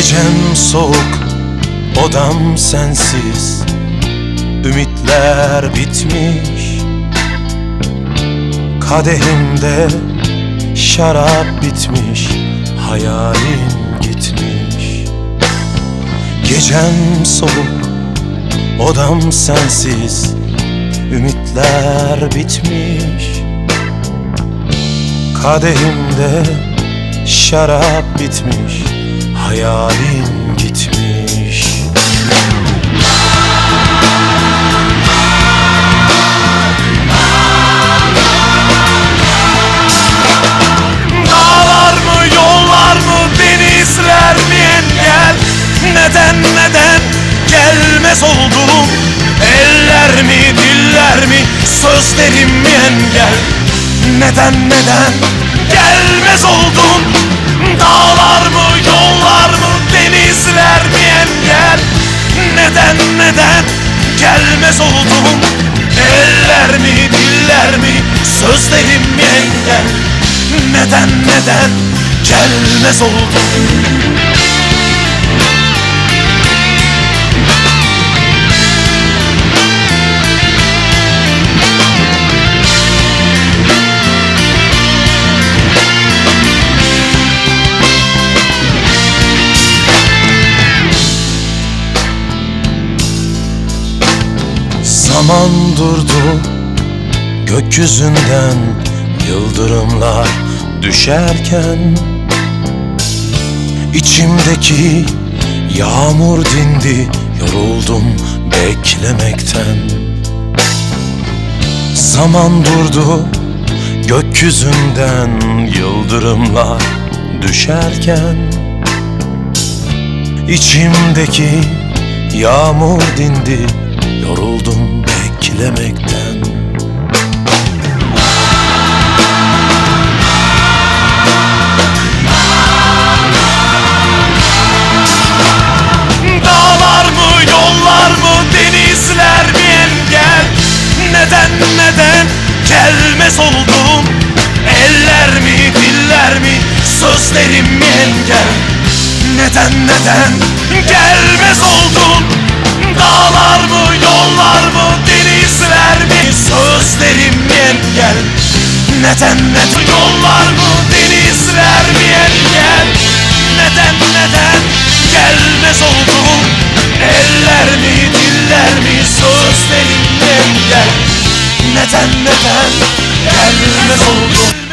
Gecem soğuk, odam sensiz, ümitler bitmiş. Kadehimde şarap bitmiş, hayalim gitmiş. Gecem soğuk, odam sensiz, ümitler bitmiş. Kadehimde şarap bitmiş, hayalim gitmiş. Dağlar mı, yollar mı, denizler mi engel? Neden gelmez oldum? Eller mi, diller mi, sözlerim mi engel? Neden gelmez oldum? Dağlar mı, yollar mı, denizler mi engel? Neden gelmez oldum? Eller mi, diller mi, sözlerim mi engel? Neden gelmez oldum? Zaman durdu, gökyüzünden yıldırımlar düşerken, içimdeki yağmur dindi, yoruldum beklemekten. Zaman durdu, gökyüzünden yıldırımlar düşerken, içimdeki yağmur dindi, yoruldum beklemekten. Dağlar mı, yollar mı, denizler mi engel? Neden gelmez oldum? Eller mi, diller mi, sözlerim mi engel? Neden gelmez oldum? Dağlar mı, yollar mı, denizler mi, sözlerim mi engel? Neden yollar mı, denizler mi engel? Neden gelmez oldum? Eller mi, diller mi, sözlerim mi engel? Neden gelmez oldum?